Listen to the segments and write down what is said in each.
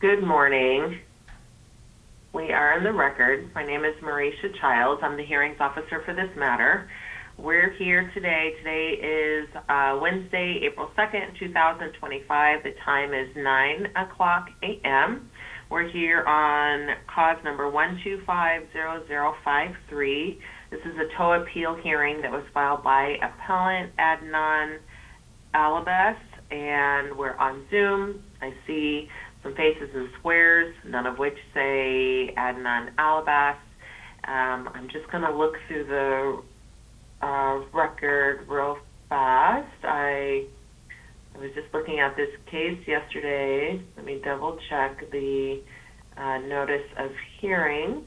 Good morning. We are in the record. My name is Marisha Childs. I'm the hearings officer for this matter. We're here today. Today is Wednesday, April 2nd, 2025. The time is 9:00 a.m. We're here on cause number 1250053. This is a TOA appeal hearing that was filed by appellant Adnan Alabas, and we're on Zoom. I see some faces and squares, none of which say Adnan Alabas. I'm just going to look through the record real fast. I was just looking at this case yesterday. Let me double check the notice of hearing.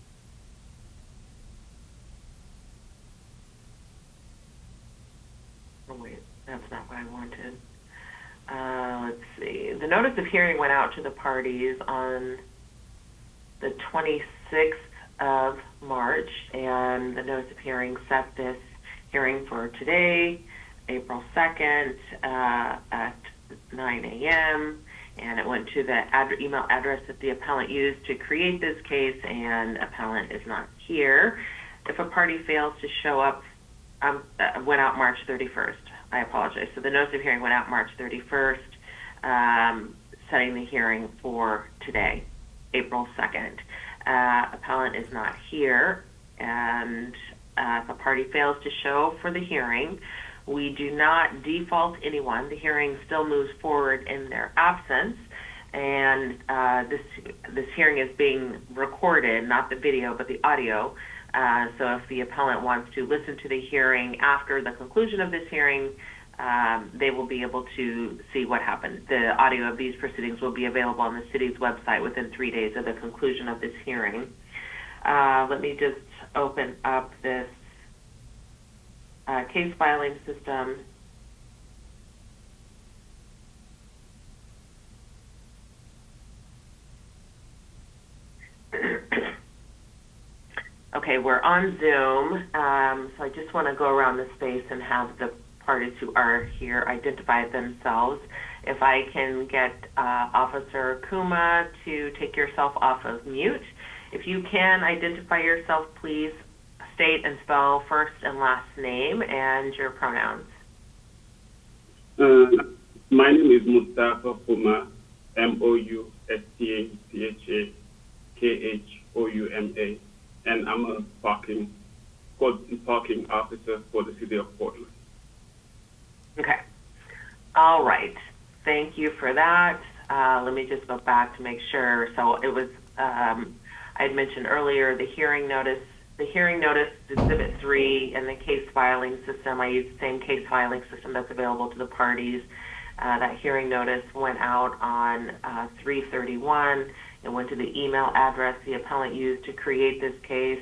Oh wait, that's not what I wanted. Let's see. The notice of hearing went out to the parties on the 26th of March, and the notice of hearing set this hearing for today, April 2nd, at 9 a.m., and it went to the email address that the appellant used to create this case, and appellant is not here. If a party fails to show up, went out March 31st. I apologize. So the notice of hearing went out March 31st, setting the hearing for today, April 2nd. Appellant is not here, and if a party fails to show for the hearing, we do not default anyone. The hearing still moves forward in their absence, and this hearing is being recorded, not the video, but the audio. So if the appellant wants to listen to the hearing after the conclusion of this hearing, they will be able to see what happened. The audio of these proceedings will be available on the city's website within 3 days of the conclusion of this hearing. Let me just open up this case filing system. Okay, we're on Zoom, so I just want to go around the space and have the parties who are here identify themselves. If I can get Officer Kuma to take yourself off of mute. If you can identify yourself, please state and spell first and last name and your pronouns. My name is Mustafa Kuma, Moustapha and I'm a parking officer for the city of Portland. Okay. All right. Thank you for that. Let me just go back to make sure. So it was, I had mentioned earlier, the hearing notice, Exhibit 3, and the case filing system. I use the same case filing system that's available to the parties. That hearing notice went out on 3/31. It went to the email address the appellant used to create this case,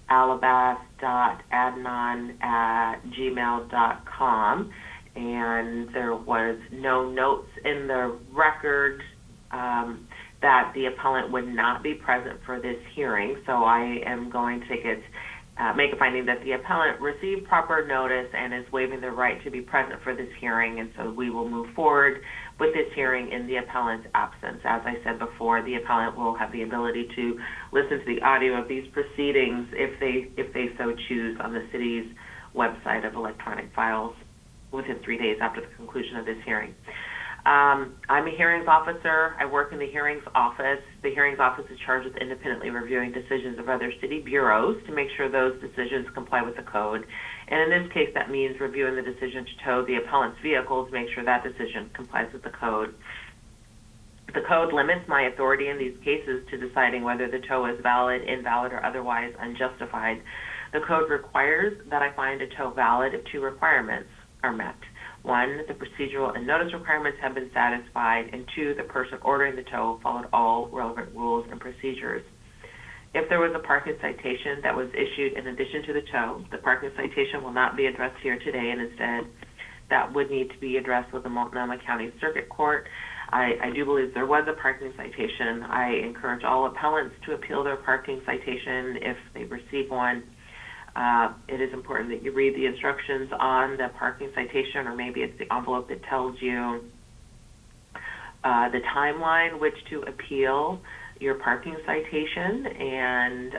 alabas.adnan@gmail.com. And there was no notes in the record that the appellant would not be present for this hearing. So I am going to make a finding that the appellant received proper notice and is waiving the right to be present for this hearing, and so we will move forward with this hearing in the appellant's absence. As I said before, the appellant will have the ability to listen to the audio of these proceedings if they so choose on the city's website of electronic files within 3 days after the conclusion of this hearing. I'm a hearings officer. I work in the hearings office. The hearings office is charged with independently reviewing decisions of other city bureaus to make sure those decisions comply with the code. And in this case, that means reviewing the decision to tow the appellant's vehicle to make sure that decision complies with the code. The code limits my authority in these cases to deciding whether the tow is valid, invalid, or otherwise unjustified. The code requires that I find a tow valid if 2 requirements are met. 1, the procedural and notice requirements have been satisfied, and 2, the person ordering the tow followed all relevant rules and procedures. If there was a parking citation that was issued in addition to the tow, the parking citation will not be addressed here today, and instead that would need to be addressed with the Multnomah County Circuit Court. I do believe there was a parking citation. I encourage all appellants to appeal their parking citation if they receive one. It is important that you read the instructions on the parking citation, or maybe it's the envelope that tells you the timeline which to appeal your parking citation, and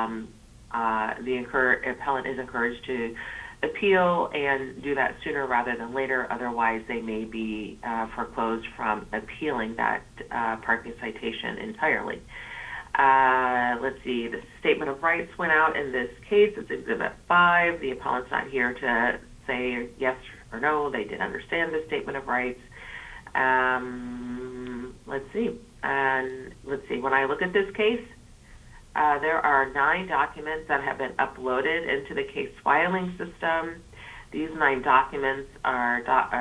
the appellant is encouraged to appeal and do that sooner rather than later. Otherwise, they may be foreclosed from appealing that parking citation entirely. Let's see, the statement of rights went out in this case. It's Exhibit 5. The appellant's not here to say yes or no. They did understand the statement of rights. Let's see. When I look at this case, there are 9 documents that have been uploaded into the case filing system. These 9 documents are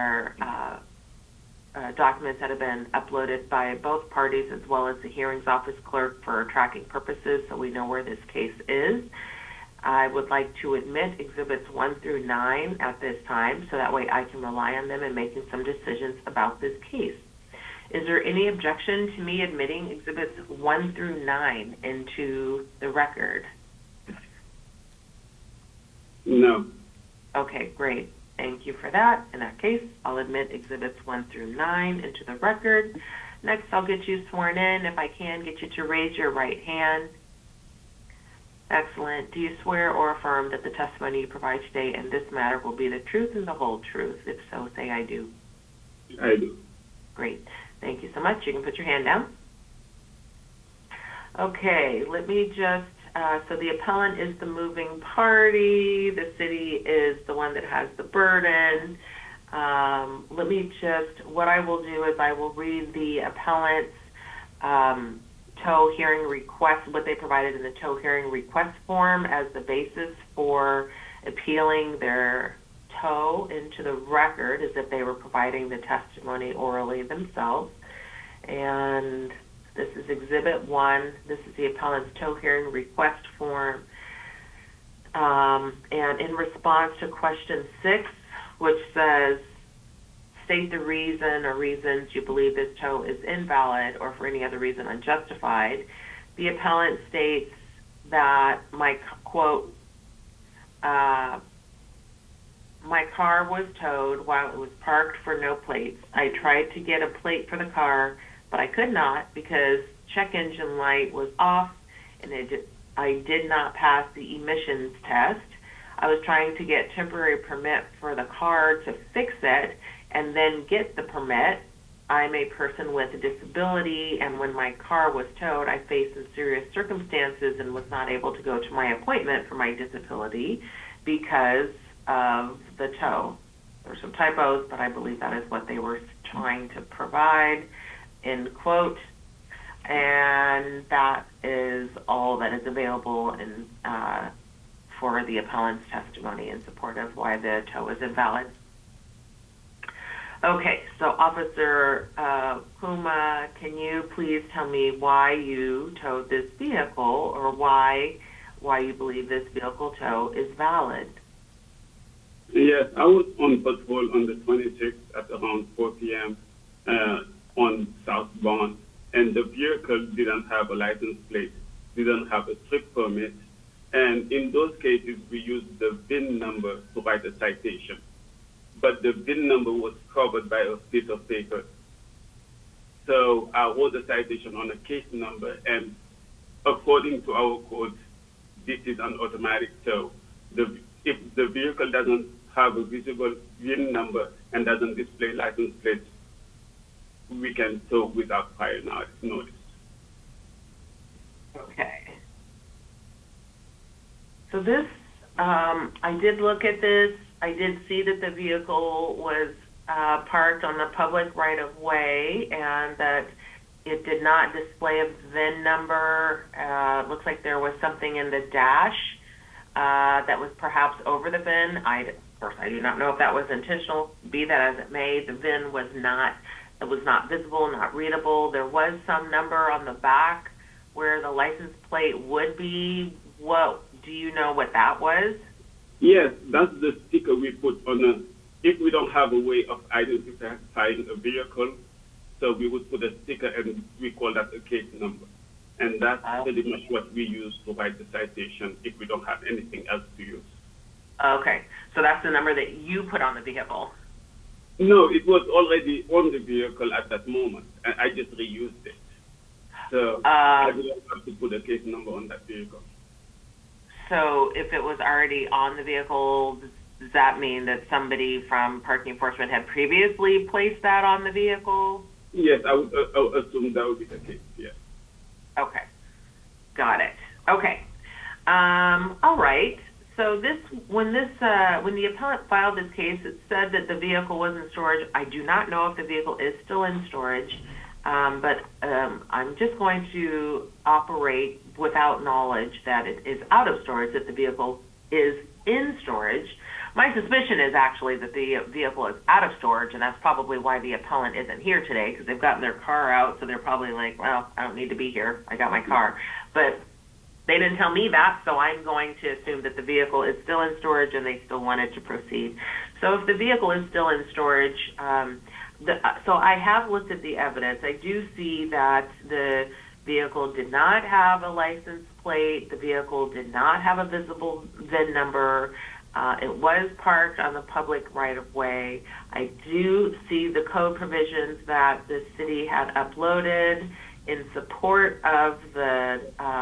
documents that have been uploaded by both parties as well as the hearings office clerk for tracking purposes, so we know where this case is. I would like to admit Exhibits 1 through 9 at this time, so that way I can rely on them in making some decisions about this case. Is there any objection to me admitting Exhibits 1 through 9 into the record? No. Okay, great. Thank you for that. In that case, I'll admit Exhibits 1 through 9 into the record. Next, I'll get you sworn in. If I can, get you to raise your right hand. Excellent. Do you swear or affirm that the testimony you provide today in this matter will be the truth and the whole truth? If so, say I do. I do. Great. Thank you so much. You can put your hand down. Okay, let me just, so the appellant is the moving party. The city is the one that has the burden. Let me just, what I will do is I will read the appellant's tow hearing request, what they provided in the tow hearing request form as the basis for appealing their tow into the record, as if they were providing the testimony orally themselves. And this is Exhibit 1. This is the appellant's tow hearing request form. And in response to question 6, which says, state the reason or reasons you believe this tow is invalid or for any other reason unjustified, the appellant states that my car was towed while it was parked for no plates. I tried to get a plate for the car, but I could not because check engine light was off and I did not pass the emissions test. I was trying to get temporary permit for the car to fix it and then get the permit. I'm a person with a disability, and when my car was towed, I faced some serious circumstances and was not able to go to my appointment for my disability because of the tow. There were some typos, but I believe that is what they were trying to provide, end quote. And that is all that is available in, for the appellant's testimony in support of why the tow is invalid. Okay, so Officer Puma, can you please tell me why you towed this vehicle, or why you believe this vehicle tow is valid? Yes, I was on patrol on the 26th at around 4 p.m. On South Bond, and the vehicle didn't have a license plate, didn't have a trip permit, and in those cases we used the VIN number to write a citation. But the VIN number was covered by a piece of paper. So I wrote the citation on a case number, and according to our code, this is an automatic tow. If the vehicle doesn't have a visible VIN number and doesn't display license plates, we can tow without prior notice. Okay. So this, I did look at this. I did see that the vehicle was parked on the public right-of-way and that it did not display a VIN number. Looks like there was something in the dash that was perhaps over the VIN. Of course, I do not know if that was intentional. Be that as it may, the VIN was not visible, not readable. There was some number on the back where the license plate would be. Do you know what that was? Yes, that's the sticker we put on if we don't have a way of identifying a vehicle, so we would put a sticker and we call that a case number. And that's pretty much what we use to write the citation if we don't have anything else to use. Okay, so that's the number that you put on the vehicle? No, it was already on the vehicle at that moment, and I just reused it. So I didn't have to put a case number on that vehicle. So if it was already on the vehicle, does that mean that somebody from parking enforcement had previously placed that on the vehicle? Yes, I would assume that would be the case, yes. Okay, got it. Okay, all right. So when the appellant filed this case, it said that the vehicle was in storage. I do not know if the vehicle is still in storage, but I'm just going to operate without knowledge that it is out of storage, that the vehicle is in storage. My suspicion is actually that the vehicle is out of storage, and that's probably why the appellant isn't here today, because they've gotten their car out, so they're probably like, well, I don't need to be here. I got my car. But they didn't tell me that, so I'm going to assume that the vehicle is still in storage and they still wanted to proceed. So if the vehicle is still in storage, so I have looked at the evidence. I do see that the vehicle did not have a license plate. The vehicle did not have a visible VIN number. It was parked on the public right-of-way. I do see the code provisions that the city had uploaded in support of the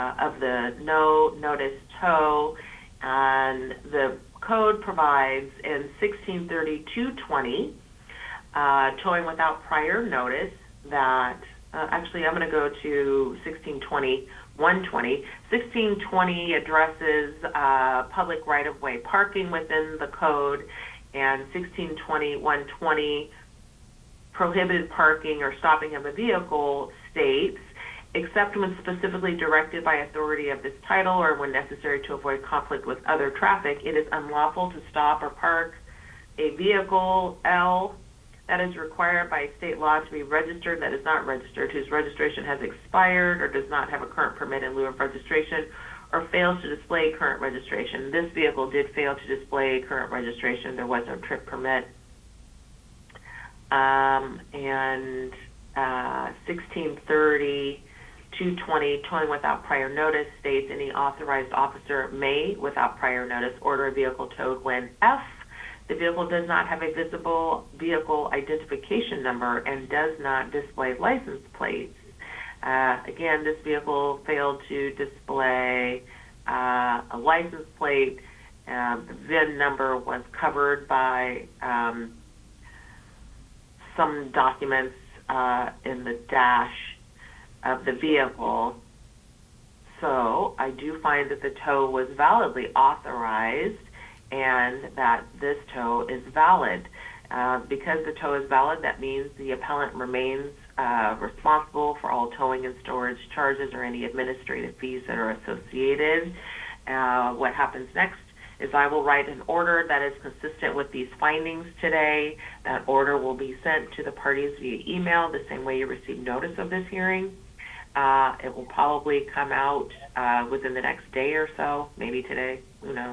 no notice tow, and the code provides in 1632:20, towing without prior notice, that actually I'm going to go to 1620. 120. 1620 addresses public right-of-way parking within the code, and 1620-120 prohibited parking or stopping of a vehicle states, except when specifically directed by authority of this title or when necessary to avoid conflict with other traffic, it is unlawful to stop or park a vehicle, L, that is required by state law to be registered, that is not registered, whose registration has expired or does not have a current permit in lieu of registration, or fails to display current registration. This vehicle did fail to display current registration. There was no trip permit. And 1630-220, towing without prior notice, states any authorized officer may, without prior notice, order a vehicle towed when F, the vehicle does not have a visible vehicle identification number and does not display license plates. Again, this vehicle failed to display a license plate. The VIN number was covered by some documents in the dash of the vehicle. So I do find that the tow was validly authorized and that this tow is valid. Because the tow is valid, that means the appellant remains responsible for all towing and storage charges or any administrative fees that are associated. What happens next is I will write an order that is consistent with these findings today. That order will be sent to the parties via email, the same way you received notice of this hearing. It will probably come out within the next day or so, maybe today, who knows.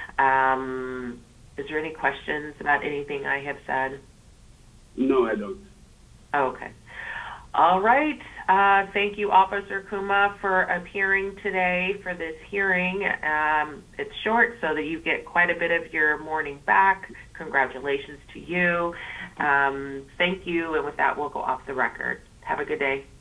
Is there any questions about anything I have said? No, I don't. Okay. All right. Thank you, Officer Kuma, for appearing today for this hearing. It's short so that you get quite a bit of your morning back. Congratulations to you. Thank you. And with that, we'll go off the record. Have a good day.